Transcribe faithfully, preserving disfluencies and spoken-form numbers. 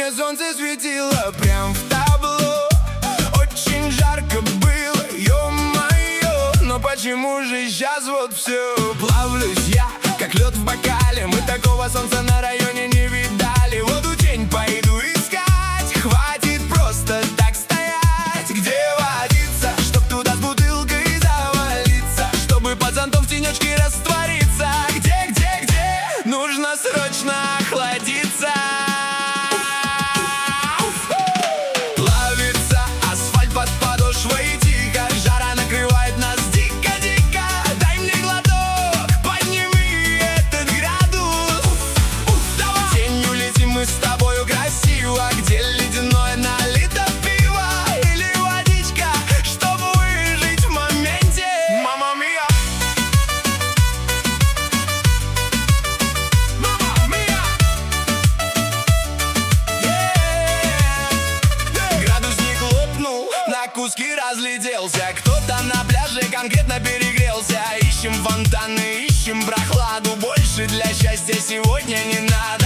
Сегодня солнце светило прям в табло. Очень жарко было, ё-моё. Но почему же сейчас вот все? Плавлюсь я, как лед в бокале. Мы такого солнца на районе не видали. Вот учень пойду искать. Хватит просто так стоять. Где водиться, чтоб туда с бутылкой завалиться, чтобы под зонтом в тенечке раствориться? Где, где, где? Нужно срочно охладиться. Плавится асфальт под подошвой тихо. Жара накрывает нас дико-дико. Дай мне глоток, подними этот градус. Тенью летим мы с тобою красиво. Где ледяное налито пиво или водичка, чтобы выжить в моменте? Мама мия, мама мия. Градусник лопнул, на куски разлетелся. Кто-то на пляже конкретно перегрелся. Ищем фонтаны, ищем прохладу. Больше для счастья сегодня не надо.